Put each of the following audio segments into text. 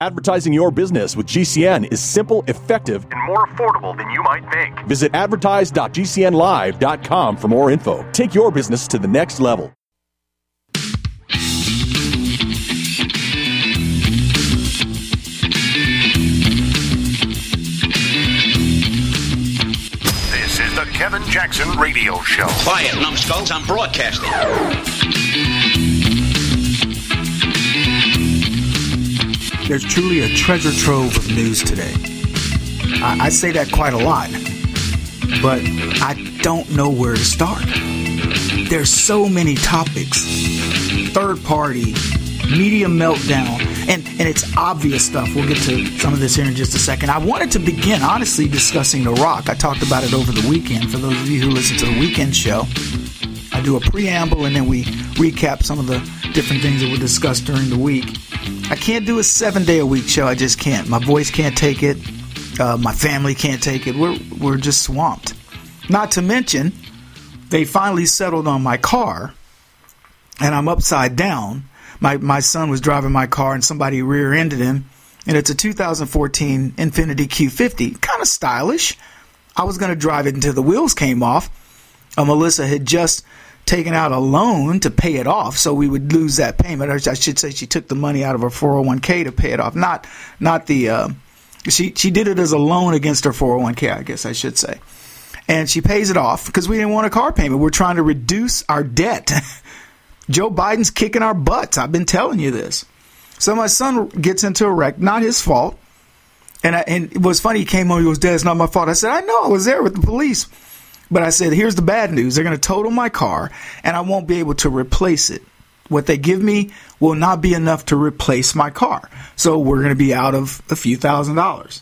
Advertising your business with GCN is simple, effective, and more affordable than you might think. Visit advertise.gcnlive.com for more info. Take your business to the next level. This is the Kevin Jackson Radio Show. Quiet, numbskulls, I'm broadcasting. There's truly a treasure trove of news today. I say that quite a lot, but I don't know where to start. There's so many topics. Third party, media meltdown, and it's obvious stuff. We'll get to some of this here in just a second. I wanted to begin, honestly, discussing The Rock. I talked about it over the weekend. For those of you who listen to the weekend show, I do a preamble and then we recap some of the different things that were discussed during the week. I can't do a 7-day-a-week show. I just can't. My voice can't take it. My family can't take it. We're just swamped. Not to mention, they finally settled on my car, and I'm upside down. My son was driving my car, and somebody rear-ended him, and it's a 2014 Infiniti Q50. Kind of stylish. I was going to drive it until the wheels came off. Melissa had just taken out a loan to pay it off, so we would lose that payment. Or I should say she took the money out of her 401k to pay it off. Not the she did it as a loan against her 401k, I guess I should say. And she pays it off because we didn't want a car payment. We're trying to reduce our debt. Joe Biden's kicking our butts. I've been telling you this. So my son gets into a wreck, not his fault. And it was funny. He came home, he goes, "Dad, it's not my fault." I said, "I know, I was there with the police." But I said, here's the bad news. They're going to total my car, and I won't be able to replace it. What they give me will not be enough to replace my car. So we're going to be out of a few $1,000s.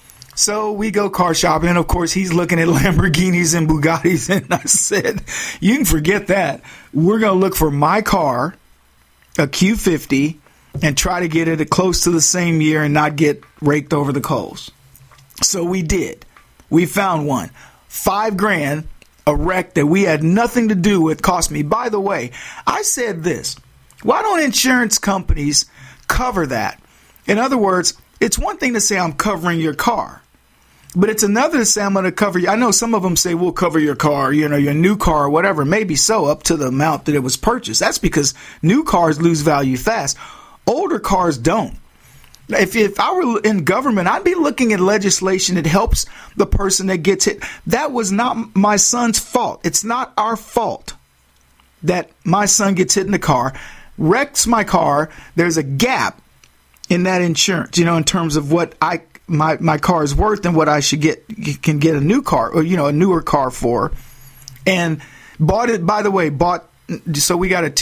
So we go car shopping, and of course, he's looking at Lamborghinis and Bugattis, and I said, you can forget that. We're going to look for my car, a Q50, and try to get it close to the same year and not get raked over the coals. So we did. We found one. $5,000, a wreck that we had nothing to do with, cost me. By the way, I said this. Why don't insurance companies cover that? In other words, it's one thing to say I'm covering your car, but it's another to say I'm going to cover you. I know some of them say we'll cover your car, your new car or whatever. Maybe so, up to the amount that it was purchased. That's because new cars lose value fast. Older cars don't. If I were in government, I'd be looking at legislation that helps the person that gets hit. That was not my son's fault. It's not our fault that my son gets hit in the car, wrecks my car. There's a gap in that insurance, in terms of what my car is worth and what I should can get a new car or, a newer car for. And bought it, by the way, so we got a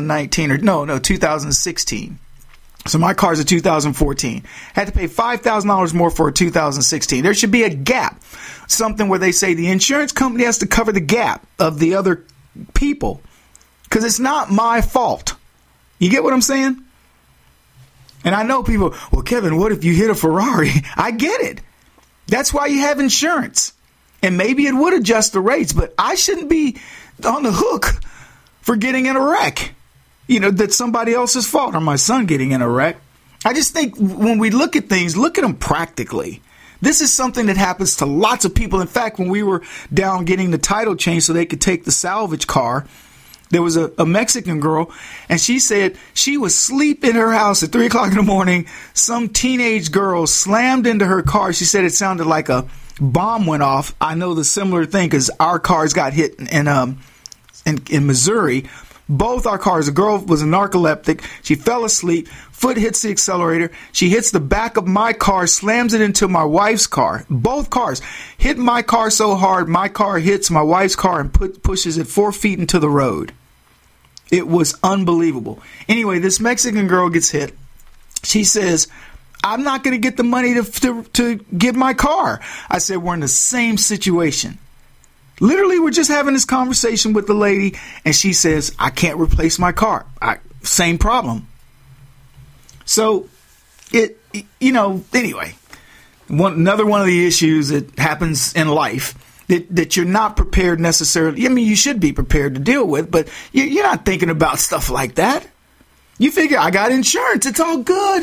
2016. So my car's a 2014. Had to pay $5,000 more for a 2016. There should be a gap. Something where they say the insurance company has to cover the gap of the other people. Because it's not my fault. You get what I'm saying? And I know people, well, Kevin, what if you hit a Ferrari? I get it. That's why you have insurance. And maybe it would adjust the rates, but I shouldn't be on the hook for getting in a wreck. That's somebody else's fault, or my son getting in a wreck. I just think when we look at things, look at them practically. This is something that happens to lots of people. In fact, when we were down getting the title changed so they could take the salvage car, there was a Mexican girl, and she said she was asleep in her house at 3 o'clock in the morning. Some teenage girl slammed into her car. She said it sounded like a bomb went off. I know the similar thing because our cars got hit in Missouri. Both our cars. The girl was a narcoleptic. She fell asleep. Foot hits the accelerator. She hits the back of my car, slams it into my wife's car. Both cars hit my car so hard, my car hits my wife's car and pushes it 4 feet into the road. It was unbelievable. Anyway, this Mexican girl gets hit. She says, I'm not going to get the money to get my car. I said, we're in the same situation. Literally, we're just having this conversation with the lady, and she says, I can't replace my car. Same problem. So, anyway, another one of the issues that happens in life that you're not prepared necessarily. I mean, you should be prepared to deal with, but you're not thinking about stuff like that. You figure, I got insurance. It's all good.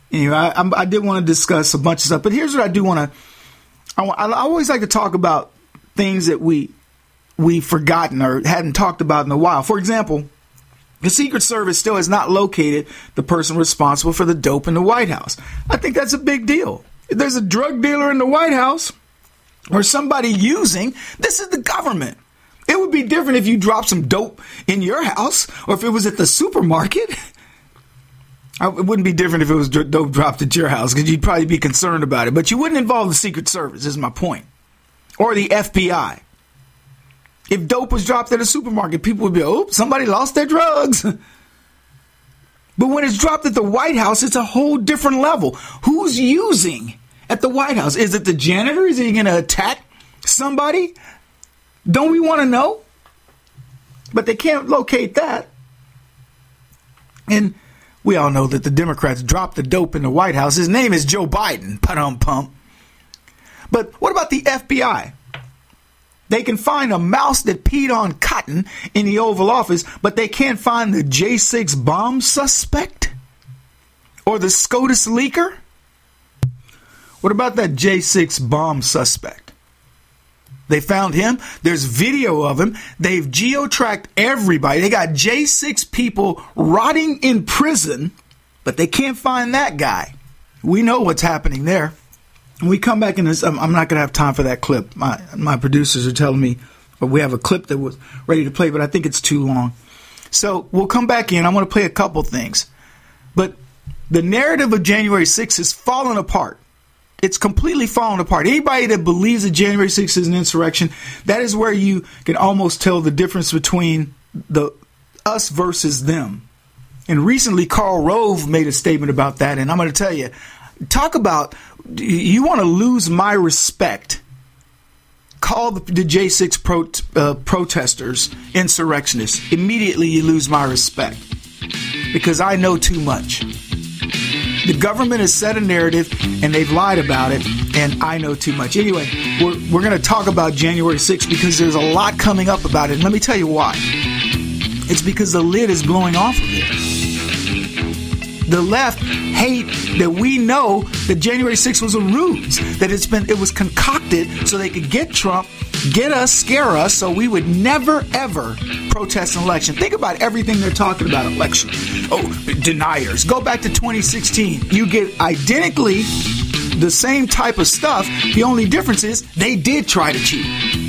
Anyway, I did want to discuss a bunch of stuff, but here's what I do want to. I always like to talk about things that we've forgotten or hadn't talked about in a while. For example, the Secret Service still has not located the person responsible for the dope in the White House. I think that's a big deal. If there's a drug dealer in the White House or somebody using, this is the government. It would be different if you dropped some dope in your house or if it was at the supermarket. It wouldn't be different if it was dope dropped at your house because you'd probably be concerned about it. But you wouldn't involve the Secret Service, is my point. Or the FBI. If dope was dropped at a supermarket, people would be, oh, somebody lost their drugs. But when it's dropped at the White House, it's a whole different level. Who's using at the White House? Is it the janitor? Is he going to attack somebody? Don't we want to know? But they can't locate that. And we all know that the Democrats dropped the dope in the White House. His name is Joe Biden. Pum. But what about the FBI? They can find a mouse that peed on cotton in the Oval Office, but they can't find the J6 bomb suspect? Or the SCOTUS leaker? What about that J6 bomb suspect? They found him. There's video of him. They've geo-tracked everybody. They got J6 people rotting in prison, but they can't find that guy. We know what's happening there. When we come back in this, I'm not going to have time for that clip. My producers are telling me, but we have a clip that was ready to play, but I think it's too long. So we'll come back in. I want to play a couple things. But the narrative of January 6th has fallen apart. It's completely fallen apart. Anybody that believes that January 6th is an insurrection, that is where you can almost tell the difference between the us versus them. And recently, Karl Rove made a statement about that, and I'm going to tell you, talk about, you want to lose my respect. Call the J6 protesters insurrectionists. Immediately you lose my respect because I know too much. The government has set a narrative and they've lied about it, and I know too much. Anyway, we're going to talk about January 6th because there's a lot coming up about it. And let me tell you why. It's because the lid is blowing off of it. The left hate that we know that January 6th was a ruse, that it was concocted so they could get Trump, get us, scare us, so we would never, ever protest an election. Think about everything they're talking about election. Oh, deniers. Go back to 2016. You get identically the same type of stuff. The only difference is they did try to cheat.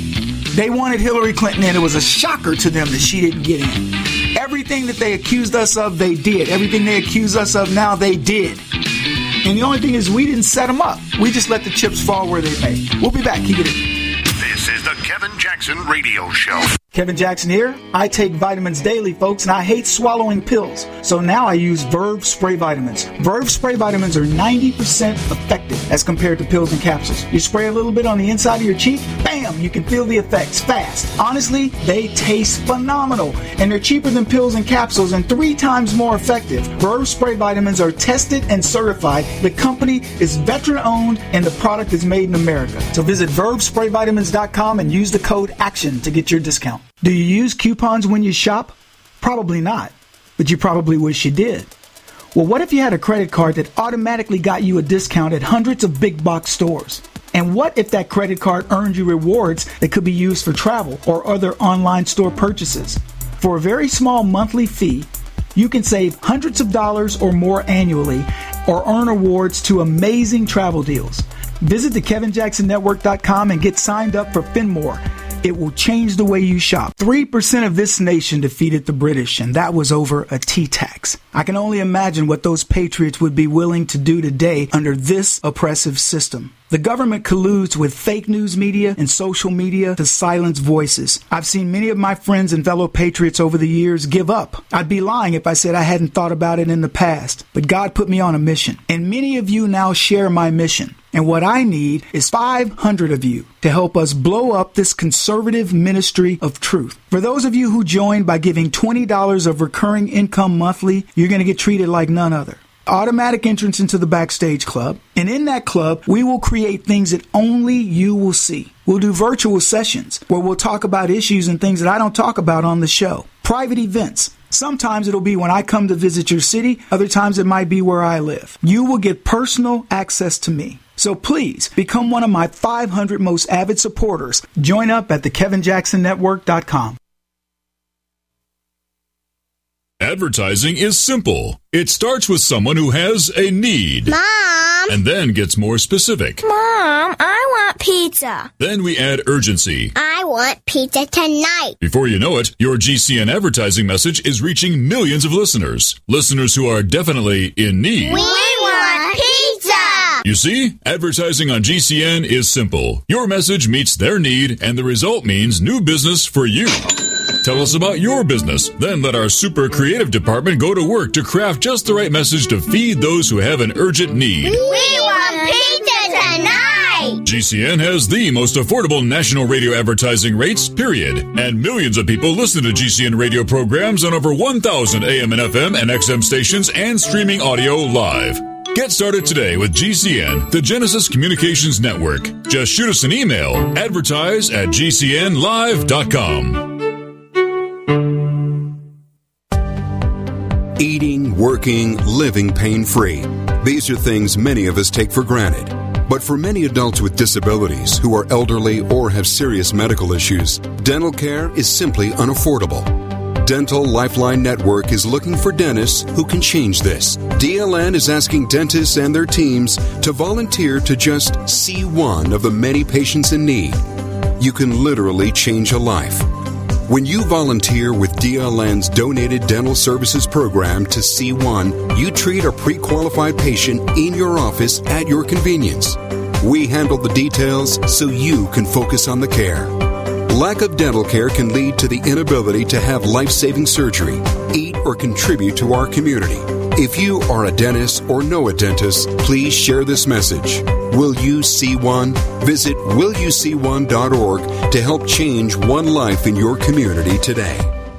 They wanted Hillary Clinton, and it was a shocker to them that she didn't get in. Everything that they accused us of, they did. Everything they accuse us of now, they did. And the only thing is we didn't set them up. We just let the chips fall where they may. We'll be back. Keep it in. This is the Kevin Jackson Radio Show. Kevin Jackson here. I take vitamins daily, folks, and I hate swallowing pills. So now I use Verve Spray Vitamins. Verve Spray Vitamins are 90% effective as compared to pills and capsules. You spray a little bit on the inside of your cheek, bam, you can feel the effects fast. Honestly, they taste phenomenal, and they're cheaper than pills and capsules and 3 times more effective. Verve Spray Vitamins are tested and certified. The company is veteran-owned, and the product is made in America. So visit VerveSprayVitamins.com and use the code ACTION to get your discount. Do you use coupons when you shop? Probably not, but you probably wish you did. Well, what if you had a credit card that automatically got you a discount at hundreds of big box stores? And what if that credit card earned you rewards that could be used for travel or other online store purchases? For a very small monthly fee, you can save hundreds of dollars or more annually or earn awards to amazing travel deals. Visit the KevinJacksonNetwork.com and get signed up for Finmore. It will change the way you shop. 3% of this nation defeated the British, and that was over a tea tax. I can only imagine what those patriots would be willing to do today under this oppressive system. The government colludes with fake news media and social media to silence voices. I've seen many of my friends and fellow patriots over the years give up. I'd be lying if I said I hadn't thought about it in the past. But God put me on a mission, and many of you now share my mission. And what I need is 500 of you to help us blow up this conservative ministry of truth. For those of you who join by giving $20 of recurring income monthly, you're going to get treated like none other. Automatic entrance into the Backstage Club. And in that club, we will create things that only you will see. We'll do virtual sessions where we'll talk about issues and things that I don't talk about on the show. Private events. Sometimes it'll be when I come to visit your city. Other times it might be where I live. You will get personal access to me. So please become one of my 500 most avid supporters. Join up at thekevinjacksonnetwork.com. Advertising is simple. It starts with someone who has a need. Mom! And then gets more specific. Mom, I want pizza. Then we add urgency. I want pizza tonight. Before you know it, your GCN advertising message is reaching millions of listeners. Listeners who are definitely in need. We want pizza! You see, advertising on GCN is simple. Your message meets their need, and the result means new business for you. Tell us about your business. Then let our super creative department go to work to craft just the right message to feed those who have an urgent need. We want pizza tonight! GCN has the most affordable national radio advertising rates, period. And millions of people listen to GCN radio programs on over 1,000 AM and FM and XM stations and streaming audio live. Get started today with GCN, the Genesis Communications Network. Just shoot us an email, advertise@gcnlive.com. Eating, working, living pain-free. These are things many of us take for granted. But for many adults with disabilities who are elderly or have serious medical issues, dental care is simply unaffordable. Dental Lifeline Network is looking for dentists who can change this. DLN is asking dentists and their teams to volunteer to just see one of the many patients in need. You can literally change a life. When you volunteer with DLN's Donated Dental Services Program to C1, you treat a pre-qualified patient in your office at your convenience. We handle the details so you can focus on the care. Lack of dental care can lead to the inability to have life-saving surgery, eat, or contribute to our community. If you are a dentist or know a dentist, please share this message. Will you see one? Visit willyouseeone.org to help change one life in your community today.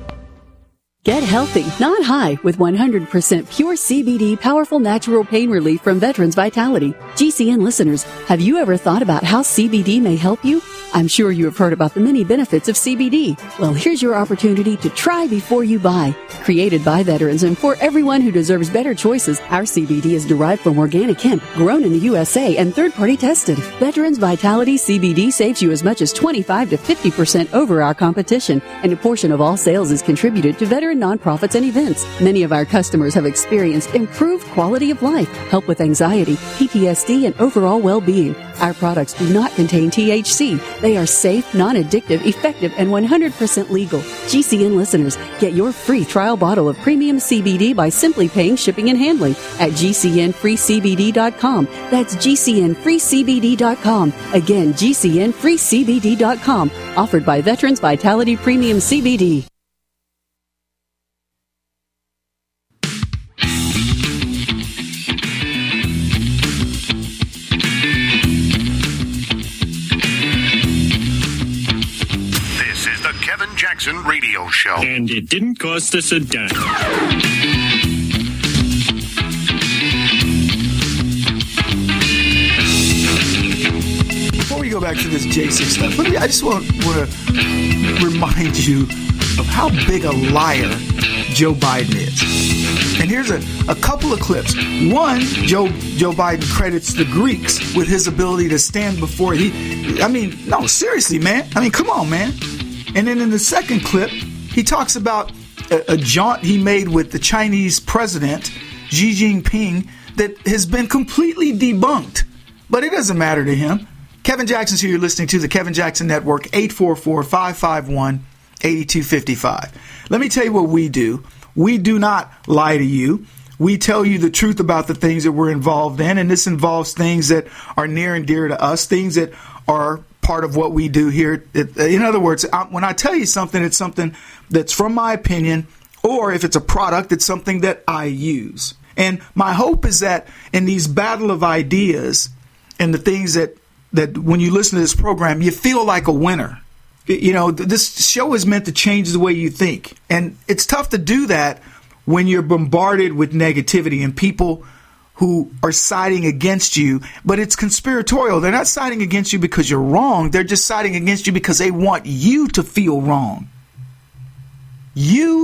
Get healthy, not high, with 100% pure CBD powerful natural pain relief from Veterans Vitality. GCN listeners, have you ever thought about how CBD may help you? I'm sure you have heard about the many benefits of CBD. Well, here's your opportunity to try before you buy. Created by veterans and for everyone who deserves better choices, our CBD is derived from organic hemp, grown in the USA and third-party tested. Veterans Vitality CBD saves you as much as 25 to 50% over our competition, and a portion of all sales is contributed to veteran nonprofits and events. Many of our customers have experienced improved quality of life, help with anxiety, PTSD, and overall well-being. Our products do not contain THC. They are safe, non-addictive, effective, and 100% legal. GCN listeners, get your free trial bottle of premium CBD by simply paying shipping and handling at GCNFreeCBD.com. That's GCNFreeCBD.com. Again, GCNFreeCBD.com. Offered by Veterans Vitality Premium CBD. Kevin Jackson Radio Show. And it didn't cost us a dime. Before we go back to this J6 stuff, I just want to remind you of how big a liar Joe Biden is. And here's a couple of clips. One, Joe Biden credits the Greeks with his ability to stand before no, seriously, man. Come on, man. And then in the second clip, he talks about a jaunt he made with the Chinese president, Xi Jinping, that has been completely debunked. But it doesn't matter to him. Kevin Jackson's here. You're listening to the Kevin Jackson Network, 844-551-8255. Let me tell you what we do. We do not lie to you. We tell you the truth about the things that we're involved in, and this involves things that are near and dear to us, things that are part of what we do here. In other words, when I tell you something, it's something that's from my opinion, or if it's a product, it's something that I use. And my hope is that in these battle of ideas and the things that when you listen to this program, you feel like a winner. You know, this show is meant to change the way you think. And it's tough to do that when you're bombarded with negativity and people who are siding against you, but it's conspiratorial. They're not siding against you because you're wrong. They're just siding against you because they want you to feel wrong. You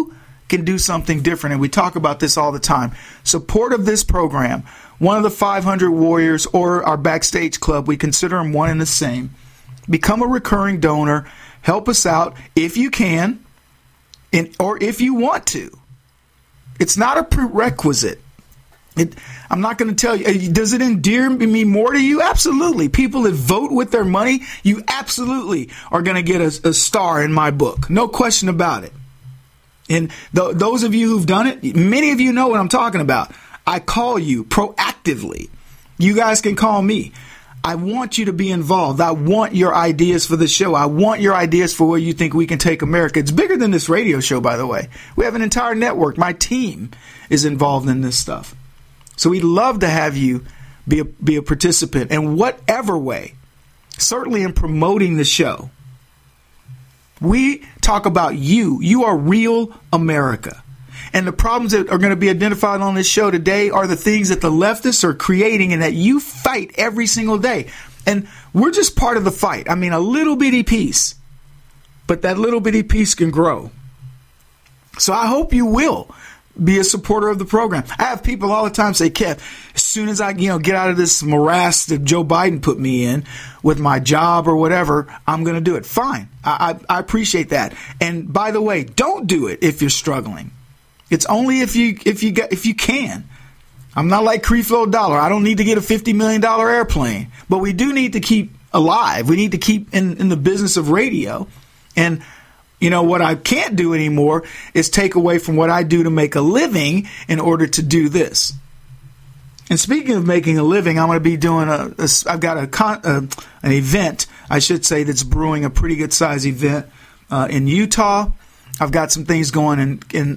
can do something different. And we talk about this all the time. Support of this program, one of the 500 Warriors or our Backstage Club, we consider them one and the same. Become a recurring donor. Help us out if you can or if you want to. It's not a prerequisite. I'm not going to tell you. Does it endear me more to you? Absolutely. People that vote with their money, you absolutely are going to get a star in my book. No question about it. And those of you who've done it, many of you know what I'm talking about. I call you proactively. You guys can call me. I want you to be involved. I want your ideas for the show. I want your ideas for where you think we can take America. It's bigger than this radio show, by the way. We have an entire network. My team is involved in this stuff. So we'd love to have you be a participant in whatever way, certainly in promoting the show. We talk about you. You are real America. And the problems that are going to be identified on this show today are the things that the leftists are creating and that you fight every single day. And we're just part of the fight. I mean, a little bitty piece. But that little bitty piece can grow. So I hope you will be a supporter of the program. I have people all the time say, Kev, as soon as I get out of this morass that Joe Biden put me in with my job or whatever, I'm going to do it. Fine. I appreciate that. And by the way, don't do it if you're struggling. It's only if you can. I'm not like Creflo Dollar. I don't need to get a $50 million airplane, but we do need to keep alive. We need to keep in the business of radio. And what I can't do anymore is take away from what I do to make a living in order to do this. And speaking of making a living, I'm going to be doing I've got an event, I should say, that's brewing, a pretty good size event in Utah. I've got some things going in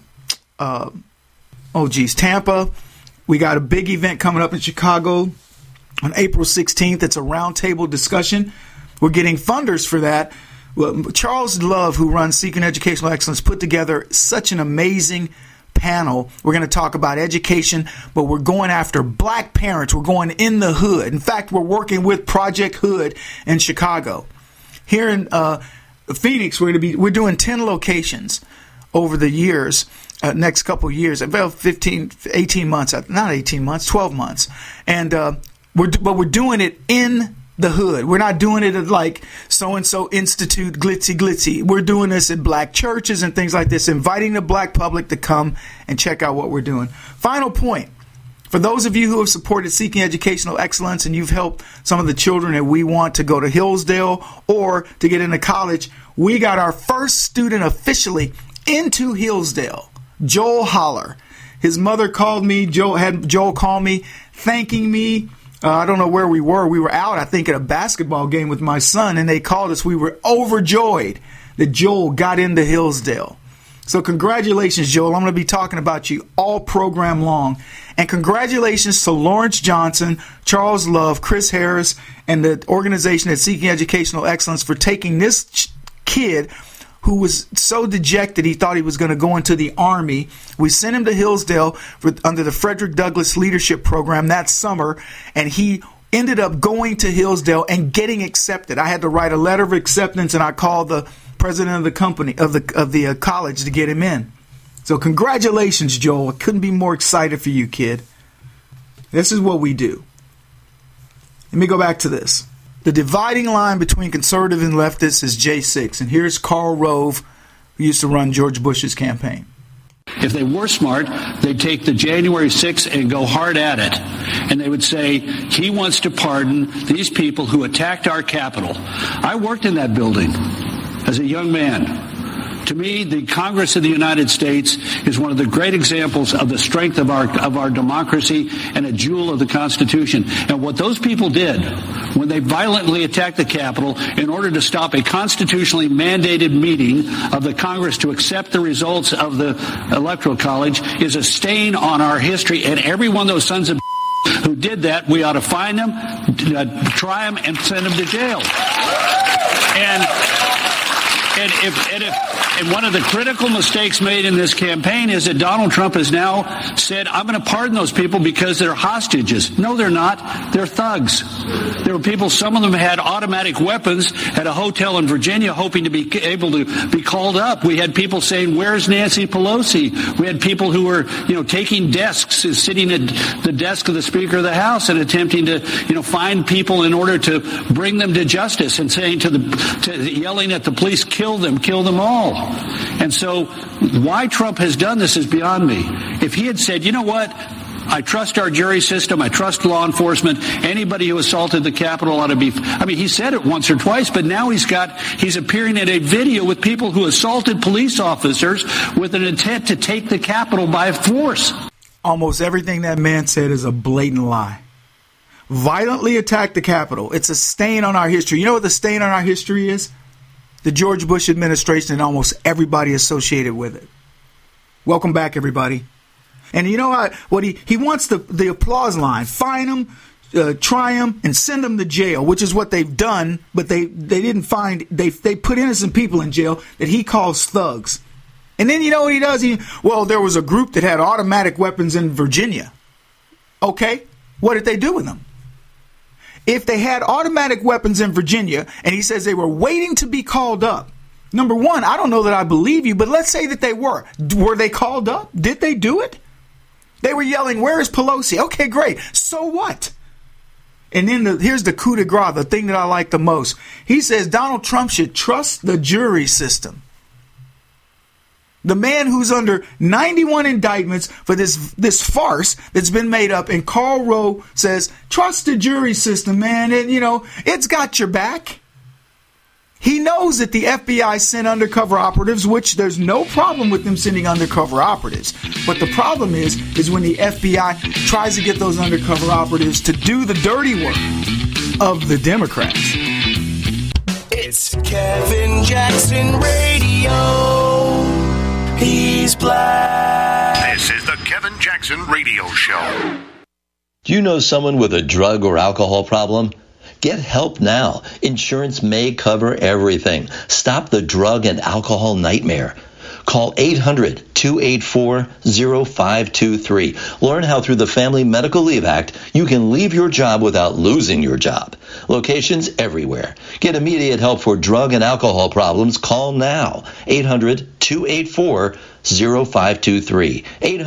Tampa. We got a big event coming up in Chicago on April 16th. It's a roundtable discussion. We're getting funders for that. Well, Charles Love, who runs Seeking Educational Excellence, put together such an amazing panel. We're going to talk about education, but we're going after black parents. We're going in the hood. In fact, we're working with Project Hood in Chicago. Here in Phoenix, we're doing 10 locations over the years, next couple of years, about 18 months, not 18 months, 12 months. And we're doing it in the hood. We're not doing it at like so-and-so institute, glitzy. We're doing this at black churches and things like this, inviting the black public to come and check out what we're doing. Final point. For those of you who have supported Seeking Educational Excellence and you've helped some of the children that we want to go to Hillsdale or to get into college, we got our first student officially into Hillsdale, Joel Holler. His mother called me. Joel called me, thanking me. I don't know where we were. We were out, I think, at a basketball game with my son, and they called us. We were overjoyed that Joel got into Hillsdale. So congratulations, Joel. I'm going to be talking about you all program long. And congratulations to Lawrence Johnson, Charles Love, Chris Harris, and the organization at Seeking Educational Excellence for taking this kid who was so dejected he thought he was going to go into the Army. We sent him to Hillsdale under the Frederick Douglass Leadership Program that summer, and he ended up going to Hillsdale and getting accepted. I had to write a letter of acceptance, and I called the president of the company of the college to get him in. So congratulations, Joel. I couldn't be more excited for you, kid. This is what we do. Let me go back to this. The dividing line between conservative and leftists is J6. And here's Karl Rove, who used to run George Bush's campaign. If they were smart, they'd take the January 6th and go hard at it. And they would say, he wants to pardon these people who attacked our Capitol. I worked in that building as a young man. To me, the Congress of the United States is one of the great examples of the strength of our democracy and a jewel of the Constitution. And what those people did when they violently attacked the Capitol in order to stop a constitutionally mandated meeting of the Congress to accept the results of the Electoral College is a stain on our history. And every one of those sons of who did that, we ought to find them, try them, and send them to jail. And one of the critical mistakes made in this campaign is that Donald Trump has now said, I'm going to pardon those people because they're hostages. No, they're not. They're thugs. There were people, some of them had automatic weapons at a hotel in Virginia hoping to be able to be called up. We had people saying, where's Nancy Pelosi? We had people who were, taking desks, sitting at the desk of the Speaker of the House and attempting to, find people in order to bring them to justice and saying yelling at the police, kill them all. And so why Trump has done this is beyond me. If he had said, you know what, I trust our jury system, I trust law enforcement, anybody who assaulted the Capitol ought to be, he said it once or twice, but now he's appearing in a video with people who assaulted police officers with an intent to take the Capitol by force. Almost everything that man said is a blatant lie. Violently attacked the Capitol. It's a stain on our history. You know what the stain on our history is? The George Bush administration and almost everybody associated with it. Welcome back, everybody. And you know what he wants the applause line. Fine him, try him, and send him to jail, which is what they've done. But they didn't find, they put innocent people in jail that he calls thugs. And then you know what he does? There was a group that had automatic weapons in Virginia. Okay, what did they do with them? If they had automatic weapons in Virginia, and he says they were waiting to be called up, number one, I don't know that I believe you, but let's say that they were. Were they called up? Did they do it? They were yelling, where is Pelosi? Okay, great. So what? And then here's the coup de grace, the thing that I like the most. He says Donald Trump should trust the jury system. The man who's under 91 indictments for this farce that's been made up. And Karl Rove says, trust the jury system, man. And, it's got your back. He knows that the FBI sent undercover operatives, which there's no problem with them sending undercover operatives. But the problem is when the FBI tries to get those undercover operatives to do the dirty work of the Democrats. It's Kevin Jackson Radio. He's black. This is the Kevin Jackson Radio Show. Do you know someone with a drug or alcohol problem? Get help now. Insurance may cover everything. Stop the drug and alcohol nightmare. Call 800-284-0523. Learn how through the Family Medical Leave Act, you can leave your job without losing your job. Locations everywhere. Get immediate help for drug and alcohol problems. Call now. 800-284-0523.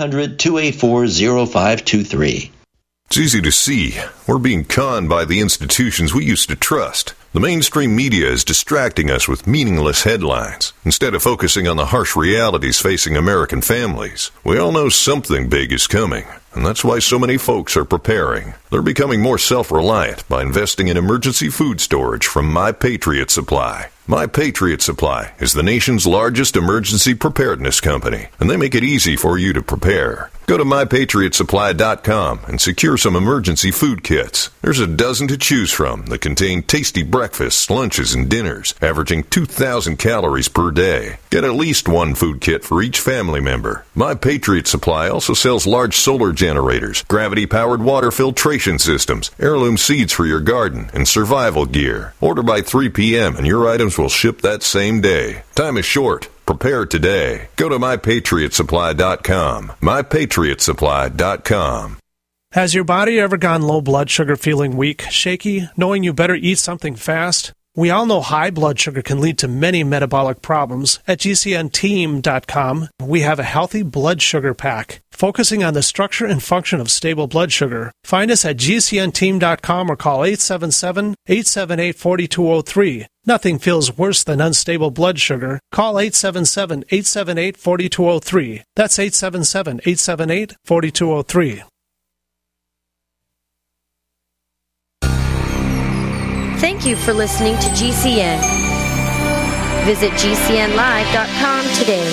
800-284-0523. It's easy to see. We're being conned by the institutions we used to trust. The mainstream media is distracting us with meaningless headlines instead of focusing on the harsh realities facing American families. We all know something big is coming, and that's why so many folks are preparing. They're becoming more self-reliant by investing in emergency food storage from My Patriot Supply. My Patriot Supply is the nation's largest emergency preparedness company, and they make it easy for you to prepare. Go to MyPatriotSupply.com and secure some emergency food kits. There's a dozen to choose from that contain tasty breakfasts, lunches, and dinners, averaging 2,000 calories per day. Get at least one food kit for each family member. My Patriot Supply also sells large solar generators, gravity-powered water filtration systems, heirloom seeds for your garden, and survival gear. Order by 3 p.m. and your items will ship that same day. Time is short. Prepare today. Go to MyPatriotSupply.com. MyPatriotSupply.com. Has your body ever gone low blood sugar, feeling weak, shaky, knowing you better eat something fast? We all know high blood sugar can lead to many metabolic problems. At GCNteam.com, we have a healthy blood sugar pack, focusing on the structure and function of stable blood sugar. Find us at GCNteam.com or call 877-878-4203. Nothing feels worse than unstable blood sugar. Call 877-878-4203. That's 877-878-4203. Thank you for listening to GCN. Visit GCNlive.com today.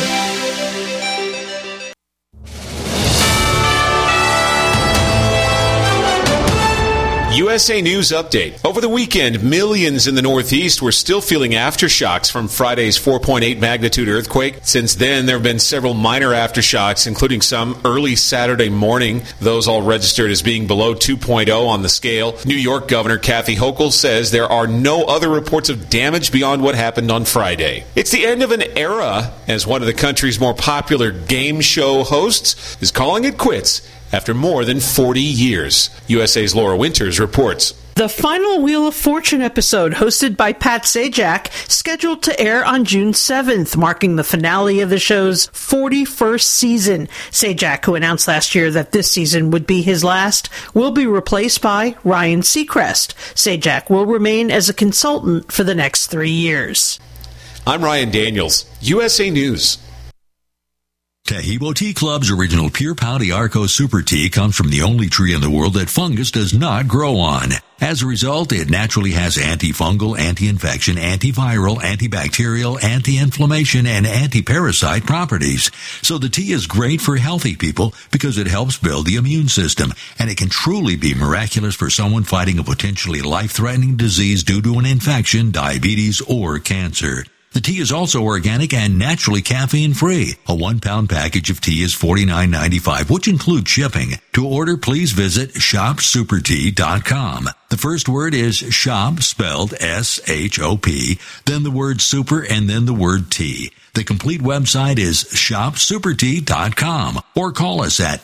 USA News Update. Over the weekend, millions in the Northeast were still feeling aftershocks from Friday's 4.8 magnitude earthquake. Since then, there have been several minor aftershocks, including some early Saturday morning. Those all registered as being below 2.0 on the scale. New York Governor Kathy Hochul says there are no other reports of damage beyond what happened on Friday. It's the end of an era, as one of the country's more popular game show hosts is calling it quits after more than 40 years. USA's Laura Winters reports. The final Wheel of Fortune episode, hosted by Pat Sajak, scheduled to air on June 7th, marking the finale of the show's 41st season. Sajak, who announced last year that this season would be his last, will be replaced by Ryan Seacrest. Sajak will remain as a consultant for the next 3 years. I'm Ryan Daniels, USA News. Taheebo Tea Club's original Pure Pau d'Arco Super Tea comes from the only tree in the world that fungus does not grow on. As a result, it naturally has antifungal, anti-infection, antiviral, antibacterial, anti-inflammation, and anti-parasite properties. So the tea is great for healthy people because it helps build the immune system, and it can truly be miraculous for someone fighting a potentially life-threatening disease due to an infection, diabetes, or cancer. The tea is also organic and naturally caffeine-free. A 1-pound package of tea is $49.95, which includes shipping. To order, please visit shopsupertea.com. The first word is shop, spelled S-H-O-P, then the word super, and then the word tea. The complete website is shopsupertea.com, or call us at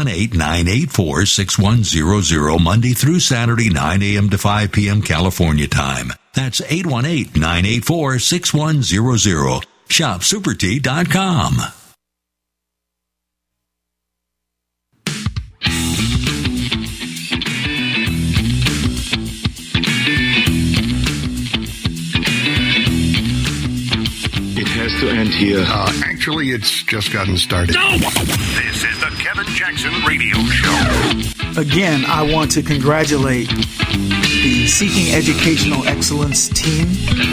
818-984-6100 Monday through Saturday, 9 a.m. to 5 p.m. California time. That's 818-984-6100. Shopsupertea.com. To end here. Actually, it's just gotten started. This is the Kevin Jackson Radio Show. Again, I want to congratulate the Seeking Educational Excellence team.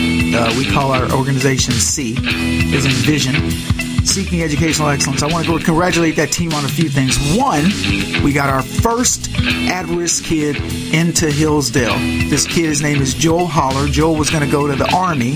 We call our organization C, as in Vision. Seeking Educational Excellence. I want to congratulate that team on a few things. One, we got our first at-risk kid into Hillsdale. This kid, his name is Joel Holler. Joel was going to go to the Army,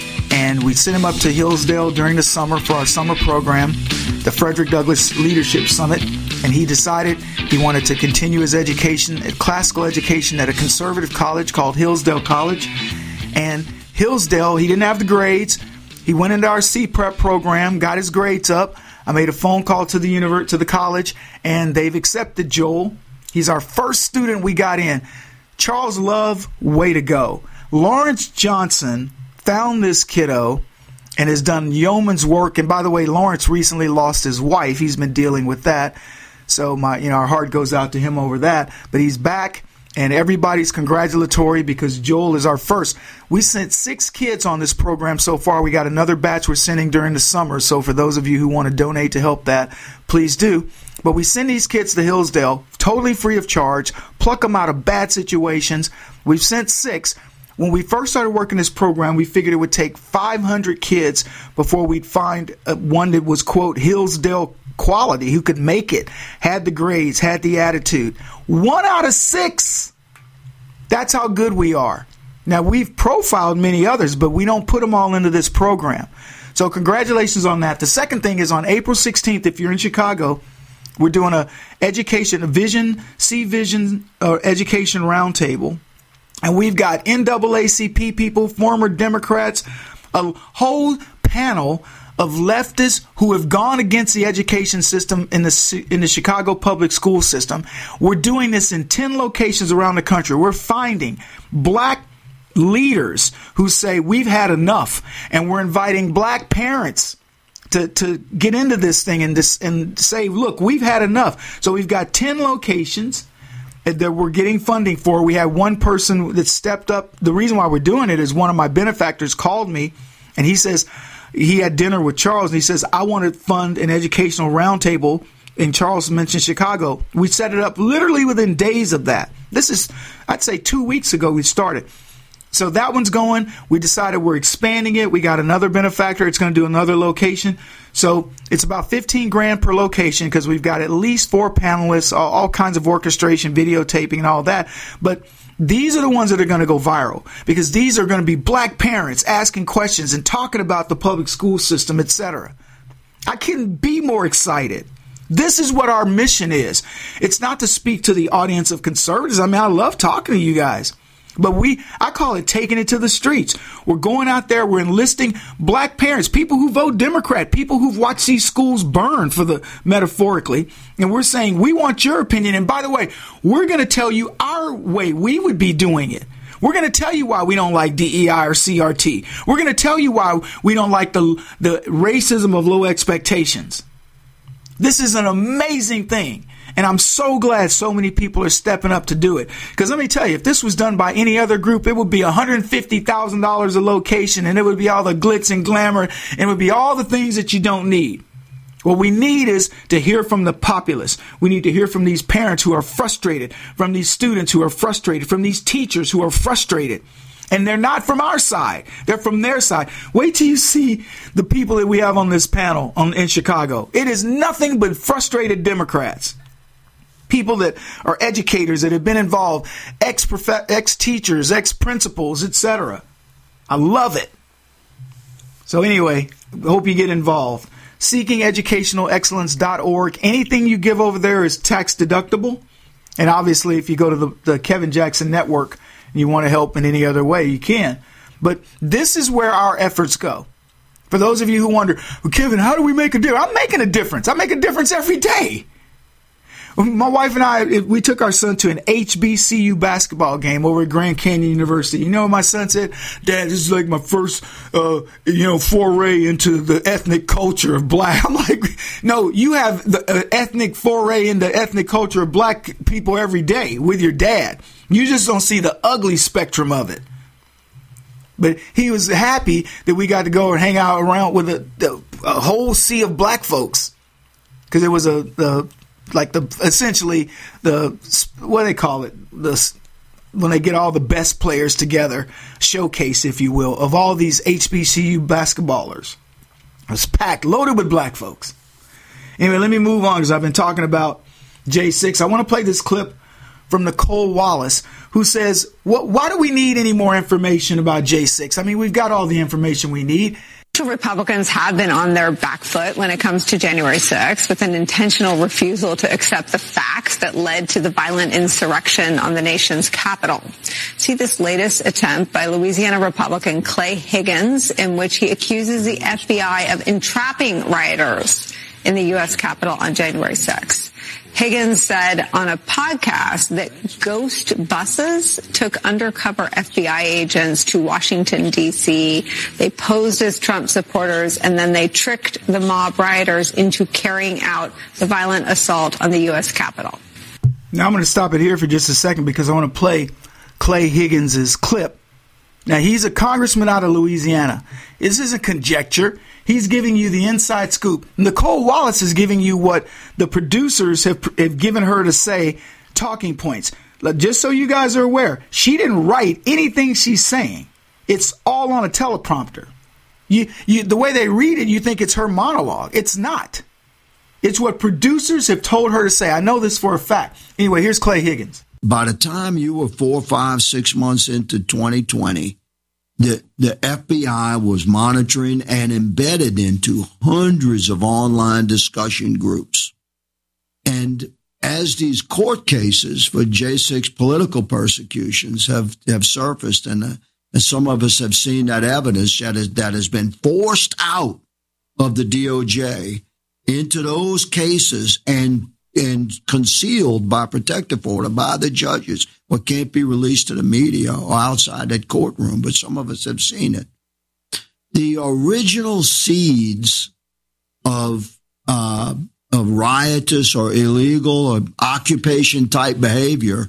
and we sent him up to Hillsdale during the summer for our summer program, the Frederick Douglass Leadership Summit, and he decided he wanted to continue his education, classical education, at a conservative college called Hillsdale College. And Hillsdale, he didn't have the grades. He went into our C-Prep program, got his grades up. I made a phone call to the college, and they've accepted Joel. He's our first student we got in. Charles Love, way to go. Lawrence Johnson found this kiddo and has done yeoman's work. And by the way, Lawrence recently lost his wife. He's been dealing with that. So our heart goes out to him over that. But he's back, and everybody's congratulatory because Joel is our first. We sent 6 kids on this program so far. We got another batch we're sending during the summer. So for those of you who want to donate to help that, please do. But we send these kids to Hillsdale totally free of charge, pluck them out of bad situations. We've sent 6. When we first started working this program, we figured it would take 500 kids before we'd find one that was, quote, Hillsdale quality, who could make it, had the grades, had the attitude. 1 out of 6. That's how good we are. Now, we've profiled many others, but we don't put them all into this program. So congratulations on that. The second thing is on April 16th, if you're in Chicago, we're doing a education education roundtable. And we've got NAACP people, former Democrats, a whole panel of leftists who have gone against the education system in the Chicago public school system. We're doing this in 10 locations around the country. We're finding black leaders who say we've had enough, and we're inviting black parents to get into this thing and say, look, we've had enough. So we've got 10 locations that we're getting funding for. We had one person that stepped up. The reason why we're doing it is one of my benefactors called me, and he says he had dinner with Charles, and he says, I want to fund an educational roundtable, and Charles mentioned Chicago. We set it up literally within days of that. This is, I'd say 2 weeks ago we started. So that one's going. We decided we're expanding it. We got another benefactor. It's going to do another location. So it's about $15,000 per location because we've got at least 4 panelists, all kinds of orchestration, videotaping, and all that. But these are the ones that are going to go viral because these are going to be black parents asking questions and talking about the public school system, etc. I couldn't be more excited. This is what our mission is. It's not to speak to the audience of conservatives. I mean, I love talking to you guys. But I call it taking it to the streets. We're going out there. We're enlisting black parents, people who vote Democrat, people who've watched these schools burn metaphorically. And we're saying, we want your opinion. And by the way, we're going to tell you our way we would be doing it. We're going to tell you why we don't like DEI or CRT. We're going to tell you why we don't like the racism of low expectations. This is an amazing thing. And I'm so glad so many people are stepping up to do it. Because let me tell you, if this was done by any other group, it would be $150,000 a location, and it would be all the glitz and glamour, and it would be all the things that you don't need. What we need is to hear from the populace. We need to hear from these parents who are frustrated, from these students who are frustrated, from these teachers who are frustrated. And they're not from our side. They're from their side. Wait till you see the people that we have on this panel in Chicago. It is nothing but frustrated Democrats. People that are educators that have been involved, ex-teachers, ex-principals, etc. I love it. So anyway, hope you get involved. SeekingEducationalExcellence.org. Anything you give over there is tax deductible. And obviously, if you go to the Kevin Jackson Network and you want to help in any other way, you can. But this is where our efforts go. For those of you who wonder, well, Kevin, how do we make a difference? I'm making a difference. I make a difference every day. My wife and I, we took our son to an HBCU basketball game over at Grand Canyon University. You know what my son said? Dad, this is like my first, foray into the ethnic culture of black. I'm like, no, you have the ethnic foray into ethnic culture of black people every day with your dad. You just don't see the ugly spectrum of it. But he was happy that we got to go and hang out around with a whole sea of black folks. Because it was essentially what do they call it? When they get all the best players together, showcase, if you will, of all these HBCU basketballers. It was packed, loaded with black folks. Anyway, let me move on because I've been talking about J6. I want to play this clip from Nicole Wallace, who says, why do we need any more information about J6? I mean, we've got all the information we need. Republicans have been on their back foot when it comes to January 6th with an intentional refusal to accept the facts that led to the violent insurrection on the nation's capital. See this latest attempt by Louisiana Republican Clay Higgins, in which he accuses the FBI of entrapping rioters in the U.S. Capitol on January 6th. Higgins said on a podcast that ghost buses took undercover FBI agents to Washington, D.C. They posed as Trump supporters, and then they tricked the mob rioters into carrying out the violent assault on the U.S. Capitol. Now I'm going to stop it here for just a second because I want to play Clay Higgins' clip. Now, he's a congressman out of Louisiana. This isn't conjecture. He's giving you the inside scoop. Nicole Wallace is giving you what the producers have given her to say, talking points. Just so you guys are aware, she didn't write anything she's saying. It's all on a teleprompter. The way they read it, you think it's her monologue. It's not. It's what producers have told her to say. I know this for a fact. Anyway, here's Clay Higgins. By the time you were 4, 5, 6 months into 2020, the FBI was monitoring and embedded into hundreds of online discussion groups. And as these court cases for J6 political persecutions have surfaced, and some of us have seen that evidence that has been forced out of the DOJ into those cases and concealed by protective order by the judges, what can't be released to the media or outside that courtroom, but some of us have seen it. The original seeds of riotous or illegal or occupation type behavior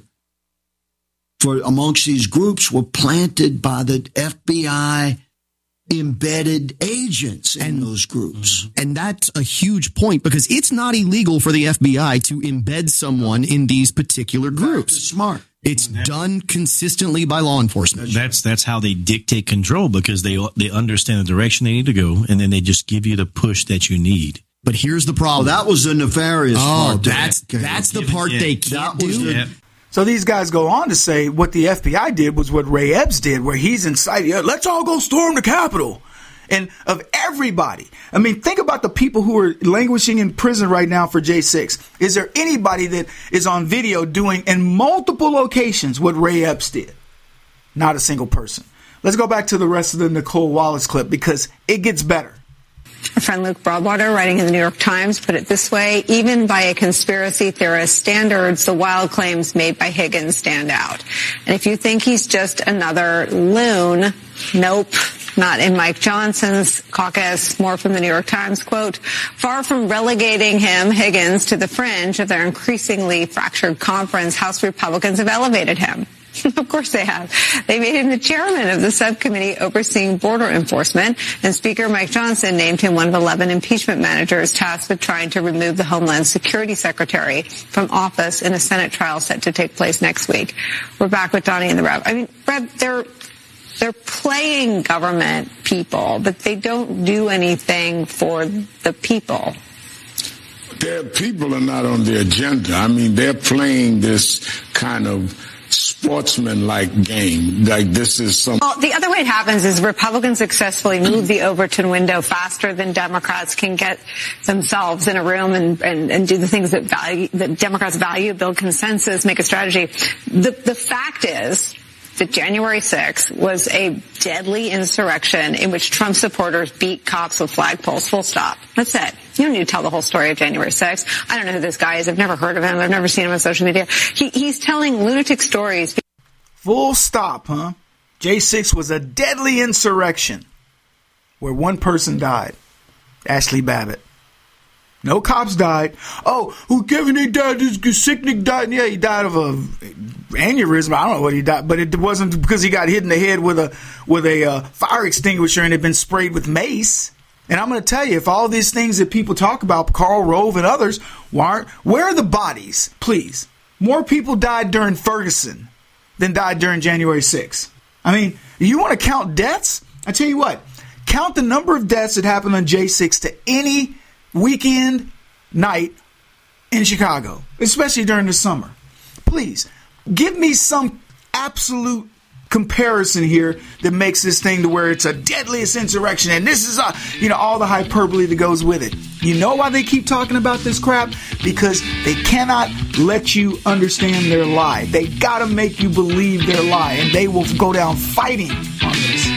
amongst these groups were planted by the FBI embedded agents in those groups. And that's a huge point because it's not illegal for the FBI to embed someone in these particular groups. It's smart. It's done consistently by law enforcement. That's how they dictate control, because they understand the direction they need to go, and then they just give you the push that you need. But here's the problem. That was the nefarious part. That's the part they can't do. So these guys go on to say what the FBI did was what Ray Epps did, where he's inciting, let's all go storm the Capitol. And of everybody, I mean, think about the people who are languishing in prison right now for J6. Is there anybody that is on video doing in multiple locations what Ray Epps did? Not a single person. Let's go back to the rest of the Nicole Wallace clip, because it gets better. Our friend Luke Broadwater, writing in the New York Times, put it this way: even by a conspiracy theorist standards, the wild claims made by Higgins stand out. And if you think he's just another loon, nope. Not in Mike Johnson's caucus. More from the New York Times, quote, far from relegating him, Higgins, to the fringe of their increasingly fractured conference, House Republicans have elevated him. Of course they have. They made him the chairman of the subcommittee overseeing border enforcement, and Speaker Mike Johnson named him one of 11 impeachment managers tasked with trying to remove the Homeland Security Secretary from office in a Senate trial set to take place next week. We're back with Donnie and the Rev. I mean, Rev, they're playing government people, but they don't do anything for the people. Their people are not on the agenda. I mean, they're playing this kind of sportsman-like game. Like this is some. Well, the other way it happens is Republicans successfully move the Overton window faster than Democrats can get themselves in a room and do the things that Democrats value, build consensus, make a strategy. The fact is that January 6th was a deadly insurrection in which Trump supporters beat cops with flagpoles. Full stop. That's it. You don't need to tell the whole story of January 6th. I don't know who this guy is. I've never heard of him. I've never seen him on social media. He's telling lunatic stories. Full stop, huh? J6 was a deadly insurrection where one person died. Ashley Babbitt. No cops died. Oh, Kevin, he died. This Sicknick died. Yeah, he died of a aneurysm. I don't know what he died, but it wasn't because he got hit in the head with a fire extinguisher and had been sprayed with mace. And I'm going to tell you, if all these things that people talk about, Karl Rove and others, where are the bodies? Please. More people died during Ferguson than died during January 6th. I mean, you want to count deaths? I tell you what, count the number of deaths that happened on J6 to any weekend night in Chicago, especially during the summer. Please, give me some absolute comparison here that makes this thing to where it's a deadliest insurrection and this is all the hyperbole that goes with it. You know why they keep talking about this crap? Because they cannot let you understand their lie. They gotta make you believe their lie, and they will go down fighting on this.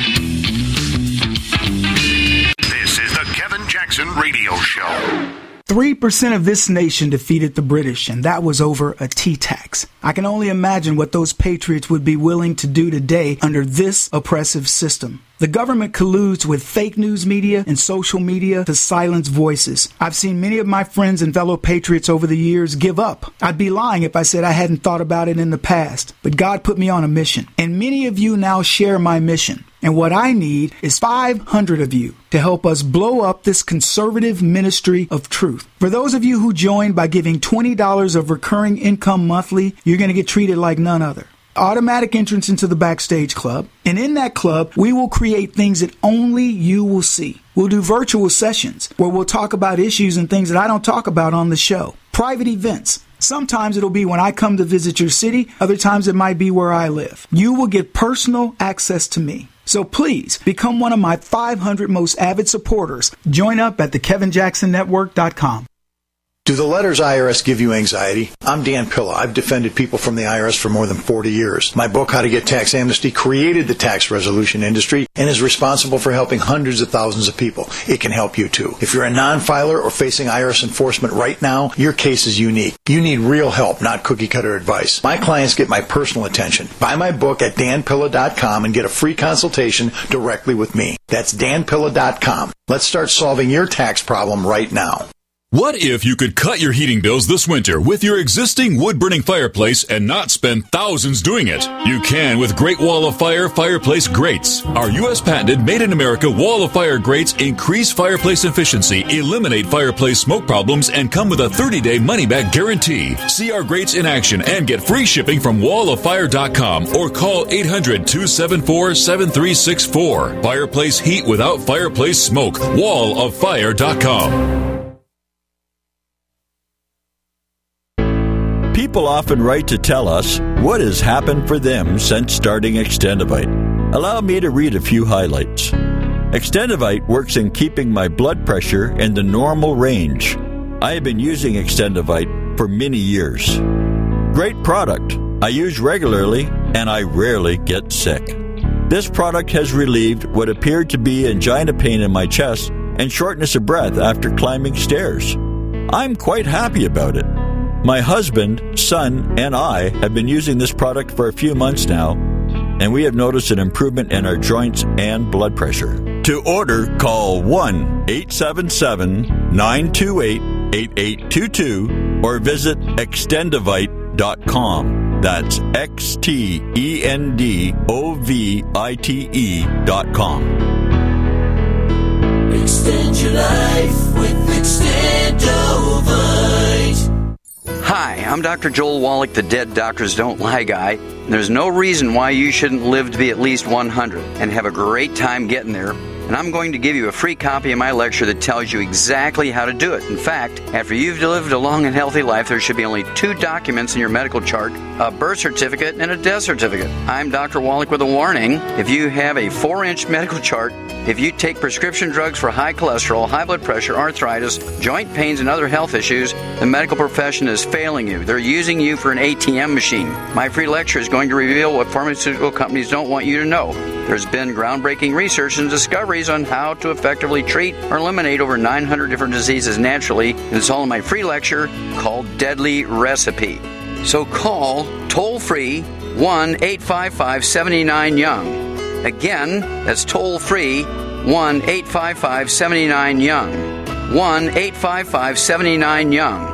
This is the Kevin Jackson Radio Show. 3% of this nation defeated the British, and that was over a tea tax. I can only imagine what those patriots would be willing to do today under this oppressive system. The government colludes with fake news media and social media to silence voices. I've seen many of my friends and fellow patriots over the years give up. I'd be lying if I said I hadn't thought about it in the past, but God put me on a mission, and many of you now share my mission. And what I need is 500 of you to help us blow up this conservative ministry of truth. For those of you who join by giving $20 of recurring income monthly, you're going to get treated like none other. Automatic entrance into the Backstage Club. And in that club, we will create things that only you will see. We'll do virtual sessions where we'll talk about issues and things that I don't talk about on the show. Private events. Sometimes it'll be when I come to visit your city. Other times it might be where I live. You will get personal access to me. So please become one of my 500 most avid supporters. Join up at thekevinjacksonnetwork.com. Do the letters IRS give you anxiety? I'm Dan Pilla. I've defended people from the IRS for more than 40 years. My book, How to Get Tax Amnesty, created the tax resolution industry and is responsible for helping hundreds of thousands of people. It can help you too. If you're a non-filer or facing IRS enforcement right now, your case is unique. You need real help, not cookie-cutter advice. My clients get my personal attention. Buy my book at danpilla.com and get a free consultation directly with me. That's danpilla.com. Let's start solving your tax problem right now. What if you could cut your heating bills this winter with your existing wood-burning fireplace and not spend thousands doing it? You can with Great Wall of Fire fireplace grates. Our U.S. patented made-in-America Wall of Fire grates increase fireplace efficiency, eliminate fireplace smoke problems, and come with a 30-day money-back guarantee. See our grates in action and get free shipping from walloffire.com or call 800-274-7364. Fireplace heat without fireplace smoke. walloffire.com. People often write to tell us what has happened for them since starting Extendivite. Allow me to read a few highlights. Extendivite works in keeping my blood pressure in the normal range. I have been using Extendivite for many years. Great product. I use regularly and I rarely get sick. This product has relieved what appeared to be angina pain in my chest and shortness of breath after climbing stairs. I'm quite happy about it. My husband, son, and I have been using this product for a few months now, and we have noticed an improvement in our joints and blood pressure. To order, call 1-877-928-8822 or visit extendivite.com. That's XTENDOVITE.com. Extend your life with Extendovite. Hi, I'm Dr. Joel Wallach, the Dead Doctors Don't Lie guy. There's no reason why you shouldn't live to be at least 100 and have a great time getting there. And I'm going to give you a free copy of my lecture that tells you exactly how to do it. In fact, after you've lived a long and healthy life, there should be only 2 documents in your medical chart, a birth certificate and a death certificate. I'm Dr. Wallach with a warning. If you have a 4-inch medical chart, if you take prescription drugs for high cholesterol, high blood pressure, arthritis, joint pains, and other health issues, the medical profession is failing you. They're using you for an ATM machine. My free lecture is going to reveal what pharmaceutical companies don't want you to know. There's been groundbreaking research and discoveries on how to effectively treat or eliminate over 900 different diseases naturally, and it's all in my free lecture called Deadly Recipe. So call toll-free 1-855-79-YOUNG. Again, that's toll-free 1-855-79-YOUNG. 1-855-79-YOUNG.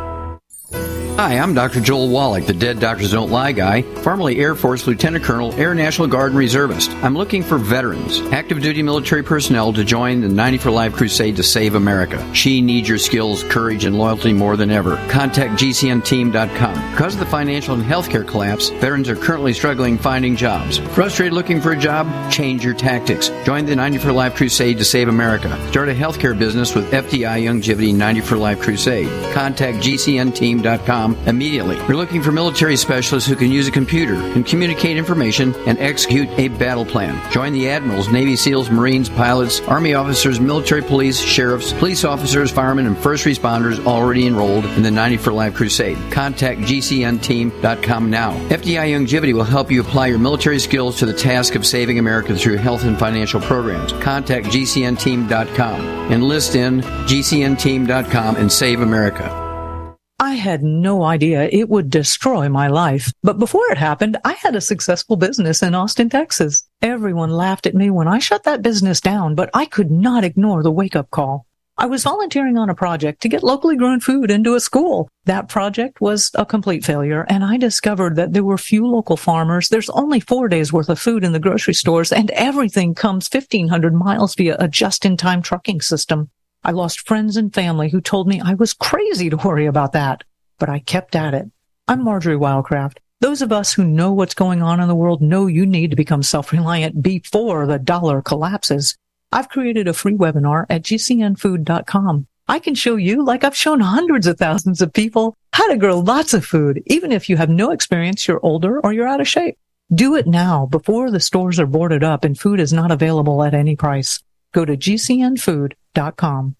Hi, I'm Dr. Joel Wallach, the Dead Doctors Don't Lie guy, formerly Air Force Lieutenant Colonel, Air National Guard and Reservist. I'm looking for veterans, active duty military personnel to join the 90 for Life crusade to save America. She needs your skills, courage, and loyalty more than ever. Contact GCNteam.com. Because of the financial and healthcare collapse, veterans are currently struggling finding jobs. Frustrated looking for a job? Change your tactics. Join the 90 for Life crusade to save America. Start a healthcare business with FDI Longevity 90 for Life crusade. Contact GCNteam.com immediately. We're looking for military specialists who can use a computer and communicate information and execute a battle plan. Join the admirals, Navy SEALs, Marines, pilots, Army officers, military police, sheriffs, police officers, firemen, and first responders already enrolled in the 90 for Life crusade. Contact GCNteam.com now. FDI Longevity will help you apply your military skills to the task of saving America through health and financial programs. Contact GCNteam.com. Enlist in GCNteam.com and save America. I had no idea it would destroy my life. But before it happened, I had a successful business in Austin, Texas. Everyone laughed at me when I shut that business down, but I could not ignore the wake-up call. I was volunteering on a project to get locally grown food into a school. That project was a complete failure, and I discovered that there were few local farmers. There's only 4 days worth of food in the grocery stores, and everything comes 1,500 miles via a just-in-time trucking system. I lost friends and family who told me I was crazy to worry about that, but I kept at it. I'm Marjorie Wildcraft. Those of us who know what's going on in the world know you need to become self-reliant before the dollar collapses. I've created a free webinar at GCNfood.com. I can show you, like I've shown hundreds of thousands of people, how to grow lots of food, even if you have no experience, you're older, or you're out of shape. Do it now before the stores are boarded up and food is not available at any price. Go to GCNfood.com.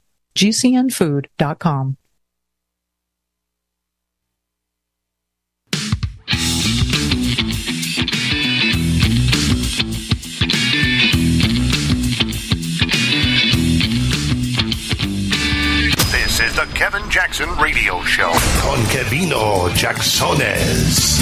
GCNfood.com. This is the Kevin Jackson Radio Show. Con Kevino Jacksones.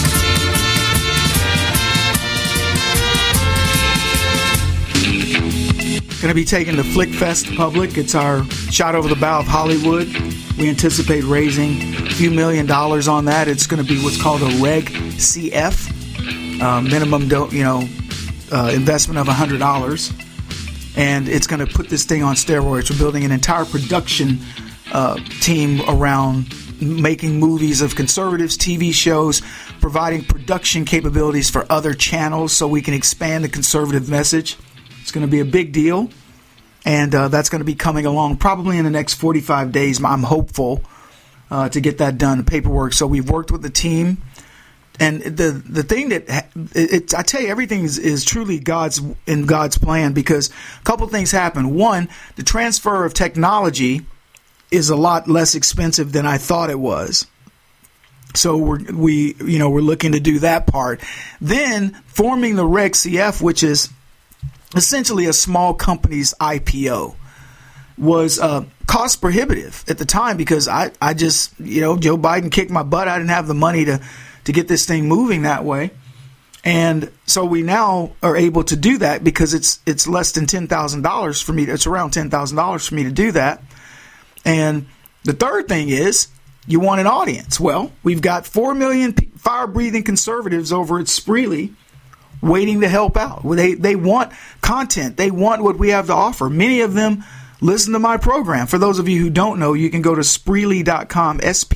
Going to be taking the Flick Fest public. It's our shot over the bow of Hollywood. We anticipate raising a few $1 million on that. It's going to be what's called a Reg CF, minimum investment of $100. And it's going to put this thing on steroids. We're building an entire production team around making movies of conservatives, TV shows, providing production capabilities for other channels so we can expand the conservative message. It's going to be a big deal. And that's going to be coming along probably in the next 45 days. I'm hopeful to get that done, the paperwork. So we've worked with the team. And the thing that I tell you, everything is truly God's plan, because a couple things happen. One, the transfer of technology is a lot less expensive than I thought it was. So we're looking to do that part. Then forming the Reg CF, which is essentially a small company's IPO, was cost prohibitive at the time, because I just, Joe Biden kicked my butt. I didn't have the money to get this thing moving that way. And so we now are able to do that because it's less than $10,000 for me. It's around $10,000 for me to do that. And the third thing is, you want an audience. Well, we've got 4 million fire-breathing conservatives over at Spreely waiting to help out. They want content. They want what we have to offer. Many of them listen to my program. For those of you who don't know, you can go to Spreely.com,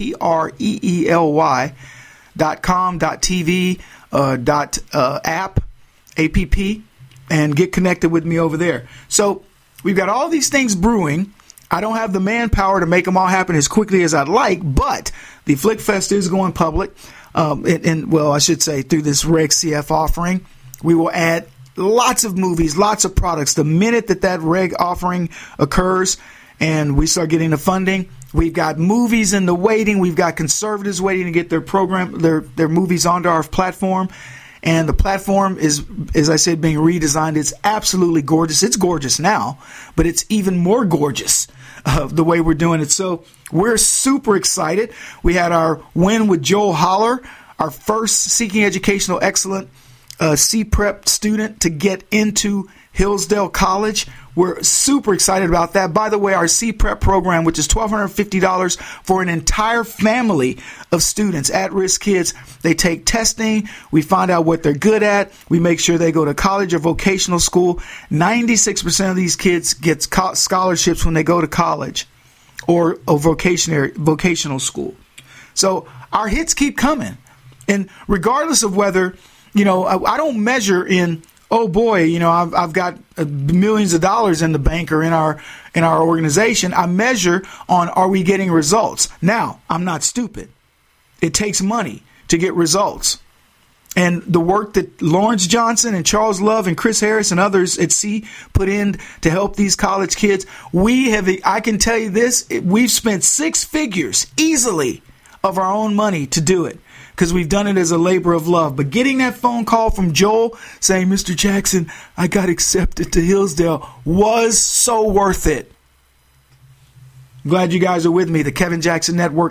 Spreely.com.tv, app, and get connected with me over there. So we've got all these things brewing. I don't have the manpower to make them all happen as quickly as I'd like, but the Flick Fest is going public. I should say through this Reg CF offering, we will add lots of movies, lots of products. The minute that Reg offering occurs and we start getting the funding, we've got movies in the waiting. We've got conservatives waiting to get their program, their movies onto our platform. And the platform is, as I said, being redesigned. It's absolutely gorgeous. It's gorgeous now, but it's even more gorgeous the way we're doing it. So we're super excited. We had our win with Joel Holler, our first Seeking Educational Excellence C-Prep student to get into Hillsdale College. We're super excited about that. By the way, our C-Prep program, which is $1,250 for an entire family of students, at-risk kids, they take testing. We find out what they're good at. We make sure they go to college or vocational school. 96% of these kids get scholarships when they go to college or vocational school. So our hits keep coming. And regardless of whether, I don't measure in, oh boy, I've got millions of dollars in the bank or in our organization. I measure on, are we getting results? Now, I'm not stupid. It takes money to get results. And the work that Lawrence Johnson and Charles Love and Chris Harris and others at C put in to help these college kids, I can tell you this, we've spent 6 figures easily of our own money to do it, because we've done it as a labor of love. But getting that phone call from Joel saying, Mr. Jackson, I got accepted to Hillsdale, was so worth it. I'm glad you guys are with me. The Kevin Jackson Network,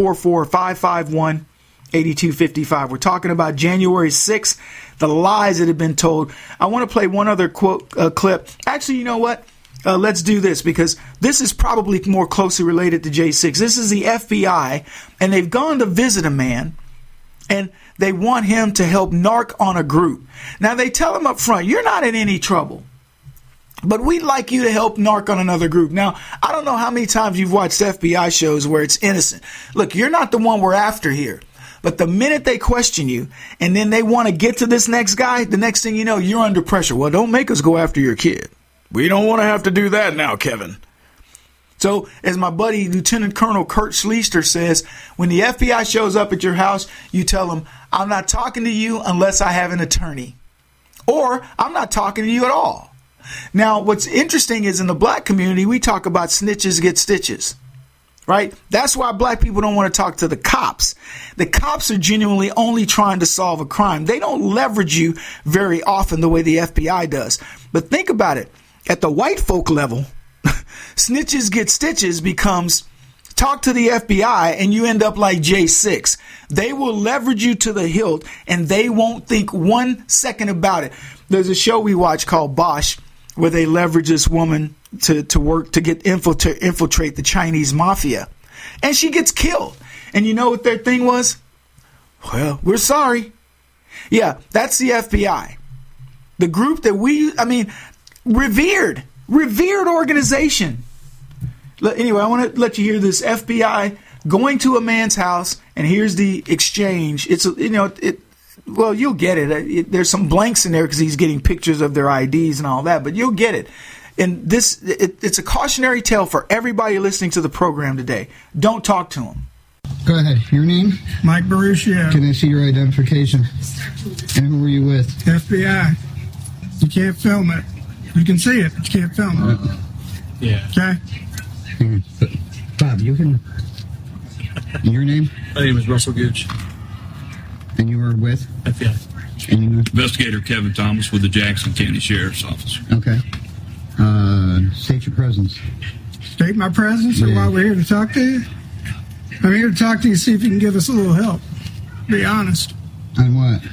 844-551-8255. We're talking about January 6th, the lies that have been told. I want to play one other clip. Actually, you know what? Let's do this, because this is probably more closely related to J6. This is the FBI, and they've gone to visit a man, and they want him to help narc on a group. Now, they tell him up front, you're not in any trouble, but we'd like you to help narc on another group. Now, I don't know how many times you've watched FBI shows where it's innocent. Look, you're not the one we're after here. But the minute they question you and then they want to get to this next guy, the next thing you know, you're under pressure. Well, don't make us go after your kid. We don't want to have to do that now, Kevin. So, as my buddy Lieutenant Colonel Kurt Schleister says, when the FBI shows up at your house, you tell them, I'm not talking to you unless I have an attorney. Or, I'm not talking to you at all. Now, what's interesting is in the black community, we talk about snitches get stitches. Right? That's why black people don't want to talk to the cops. The cops are genuinely only trying to solve a crime. They don't leverage you very often the way the FBI does. But think about it. At the white folk level, snitches get stitches becomes talk to the FBI and you end up like J6. They will leverage you to the hilt and they won't think 1 second about it. There's a show we watch called Bosch where they leverage this woman to work to get infiltrate the Chinese mafia. and she gets killed. And you know what their thing was? Well, we're sorry. Yeah, that's the FBI. The group that revered organization. Anyway, I want to let you hear this. FBI going to a man's house, and here's the exchange. Well, you'll get it. There's some blanks in there because he's getting pictures of their IDs and all that, but you'll get it. And it's a cautionary tale for everybody listening to the program today. Don't talk to him. Go ahead. Your name? Mike Baruchio. Can I see your identification? And who were you with? FBI. You can't film it. You can see it, but you can't film it. Yeah. Okay? Bob, you can... Your name? My name is Russell Gooch. And you were with? FBI. And you were? Investigator Kevin Thomas with the Jackson County Sheriff's Office. Okay. State your presence. State my presence, or why we're here to talk to you? I'm here to talk to you, see if you can give us a little help. Be honest. On what?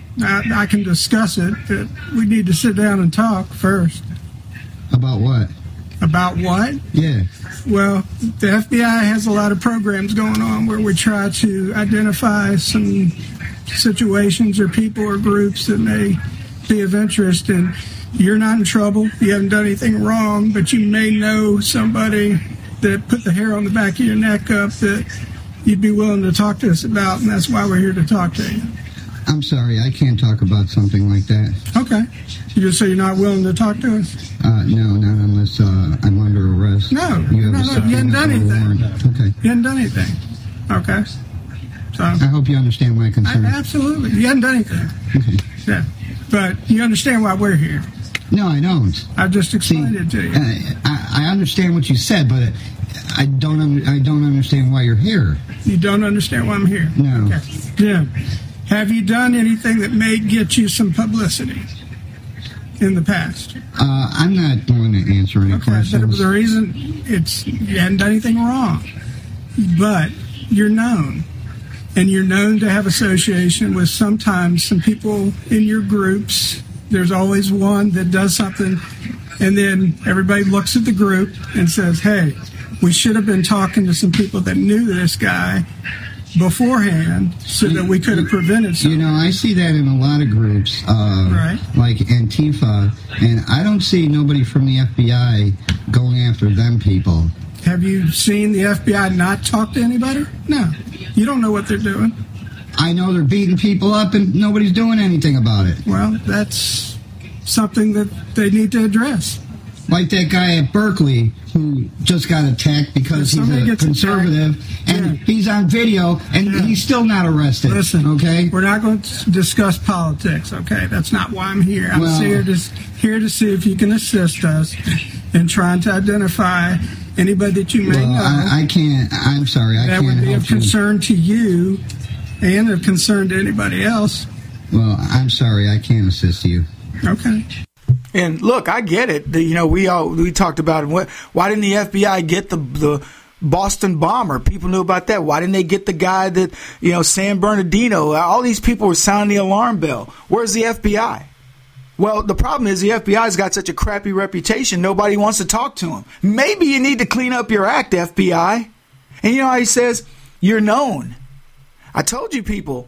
I can discuss it, but we need to sit down and talk first. About what? About what? Yeah. Well, the FBI has a lot of programs going on where we try to identify some situations or people or groups that may be of interest. And you're not in trouble. You haven't done anything wrong, but you may know somebody that put the hair on the back of your neck up that you'd be willing to talk to us about, and that's why we're here to talk to you. I'm sorry, I can't talk about something like that. Okay. You just say you're not willing to talk to us? No, not unless I'm under arrest. No, you haven't done anything. Okay. You haven't done anything. Okay. So I hope you understand my concern. Absolutely. You haven't done anything. Okay. Yeah. But you understand why we're here. No, I don't. I just explained it to you. I understand what you said, but I don't understand why you're here. You don't understand why I'm here? No. Okay. Yeah. Have you done anything that may get you some publicity in the past? I'm not going to answer any questions. But the reason you hadn't done anything wrong, but you're known. And you're known to have association with sometimes some people in your groups. There's always one that does something, and then everybody looks at the group and says, hey, we should have been talking to some people that knew this guy beforehand so that we could have prevented something. I see that in a lot of groups, like Antifa, and I don't see nobody from the FBI going after them people. Have you seen the FBI not talk to anybody? No. You don't know what they're doing. I know they're beating people up and nobody's doing anything about it. Well, that's something that they need to address. Like that guy at Berkeley who just got attacked because he's a conservative, and he's on video, and he's still not arrested. Listen, okay? We're not going to discuss politics, okay? That's not why I'm here. I'm here to see if you can assist us in trying to identify anybody that you may know. I can't. I'm sorry. I can't help you. That would be of concern to you and of concern to anybody else. Well, I'm sorry. I can't assist you. Okay. And look, I get it. We talked about it. Why didn't the FBI get the Boston bomber? People knew about that. Why didn't they get the guy that, San Bernardino? All these people were sounding the alarm bell. Where's the FBI? Well, the problem is the FBI's got such a crappy reputation, nobody wants to talk to them. Maybe you need to clean up your act, FBI. And you know how he says, you're known. I told you people,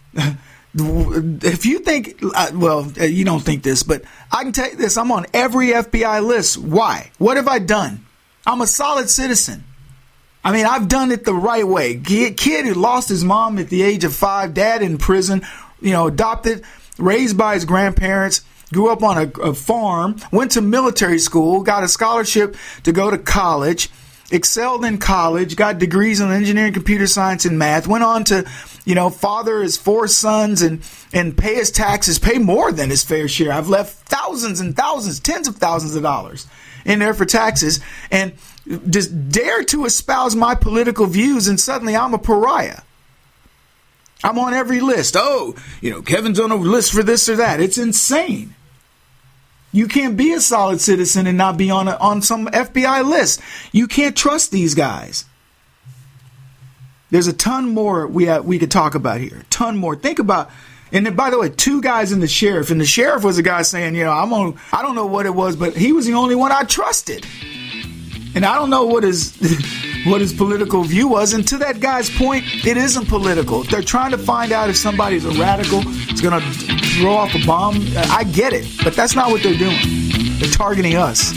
if you think, you don't think this, but I can tell you this, I'm on every FBI list. Why? What have I done? I'm a solid citizen. I mean, I've done it the right way. Kid who lost his mom at the age of 5, dad in prison, adopted, raised by his grandparents, grew up on a farm, went to military school, got a scholarship to go to college, excelled in college, got degrees in engineering, computer science, and math, went on to, father his 4 sons and pay his taxes, pay more than his fair share. I've left thousands and thousands, tens of thousands of dollars in there for taxes, and just dare to espouse my political views, and suddenly I'm a pariah. I'm on every list. Kevin's on a list for this or that. It's insane. You can't be a solid citizen and not be on some FBI list. You can't trust these guys. There's a ton more we could talk about here. A ton more. Think about, and then, by the way, 2 guys in the sheriff. And the sheriff was a guy saying, I don't know what it was, but he was the only one I trusted. And I don't know what his what his political view was. And to that guy's point, it isn't political. They're trying to find out if somebody's a radical, is going to throw off a bomb. I get it, but that's not what they're doing. They're targeting us.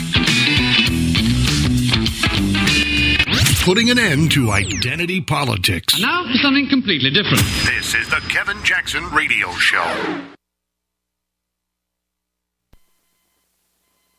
Putting an end to identity politics. And now for something completely different. This is the Kevin Jackson Radio Show.